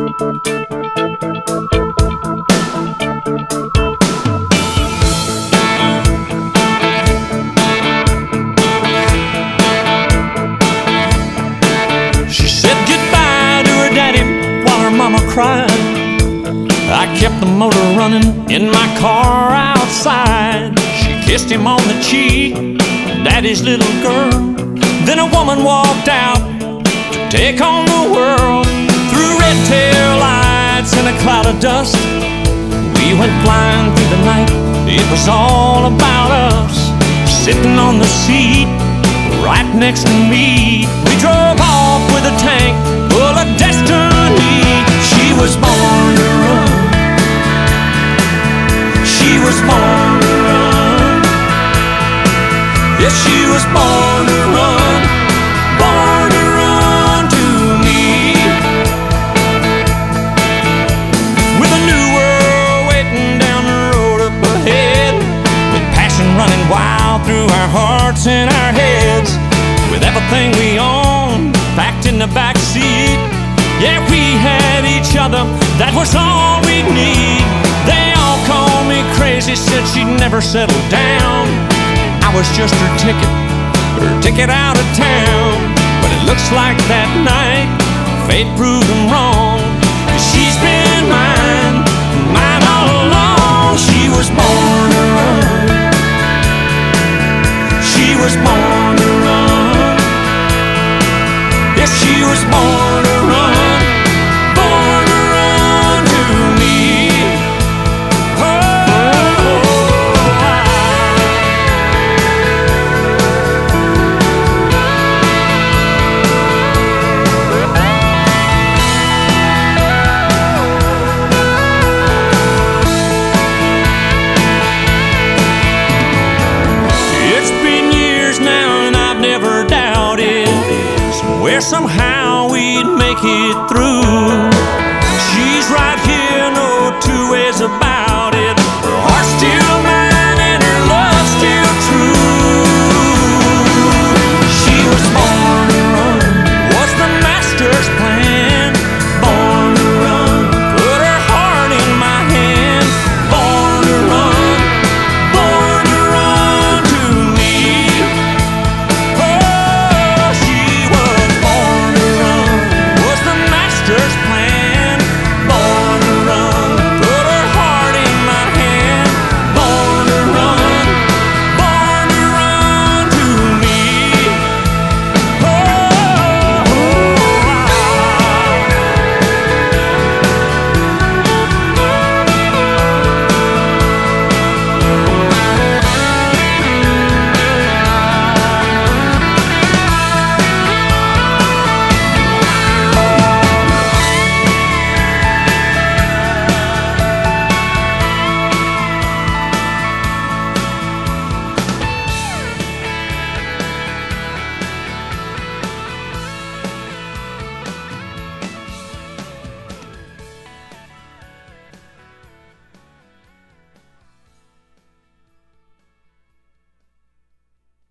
She said goodbye to her daddy while her mama cried. I kept the motor running in my car outside. She kissed him on the cheek, daddy's little girl. Then a woman walked out to take on the world. Through red tail lights and a cloud of dust, we went flying through the night. It was all about us, sitting on the seat right next to me. We drove off with a tank full of destiny. She was born to run. She was born to run. Yes, she was born to run. Born to run to me. With a new world waiting down the road up ahead, with passion running wild through our hearts and our heads, with everything we own packed in the back seat. Yeah, we had each other, that was all we need. They all called me crazy, said she'd never settle down. I was just her ticket out of town. But it looks like that night fate proved them wrong. 'Cause she's been mine, mine all along. She was born to run. She was born to run. Yes, she was born to run. Born to run to me. It's been years now and I've never doubted where somehow we'd make it through. She's right here, no two ways about it. Her heart still